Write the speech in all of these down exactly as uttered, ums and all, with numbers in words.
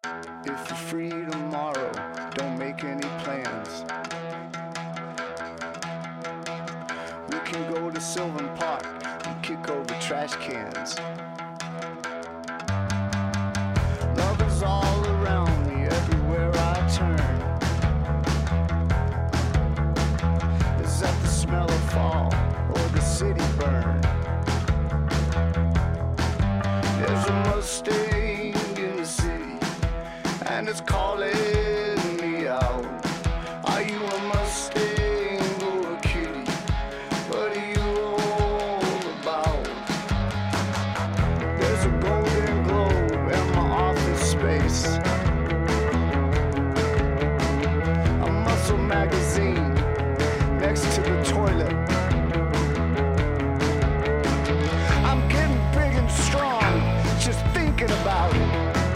If you're free tomorrow, don't make any plans. We can go to Sylvan Park and kick over trash cans. Love is all around me, everywhere I turn. Is that the smell of fall or the city burn? There's a Mustang in the city, and it's calling me out. Are you a Mustang or a kitty? What are you all about? There's a golden globe in my office space, a muscle magazine next to the toilet. I'm getting big and strong just thinking about it.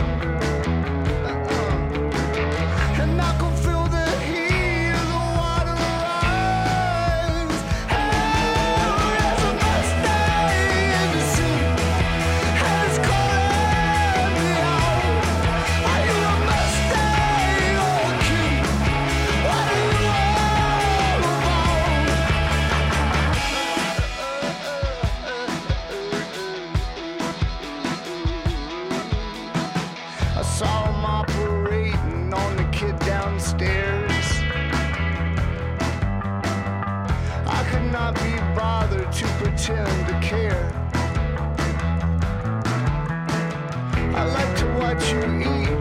And I can feel the heat of the water rise. Hey, there's a Mustang in the city, and it's calling me out. Are you a Mustang or a kitty? What are you all about? I saw him operating on the kid downstairs. I could not be bothered to pretend to care. I like to watch you eat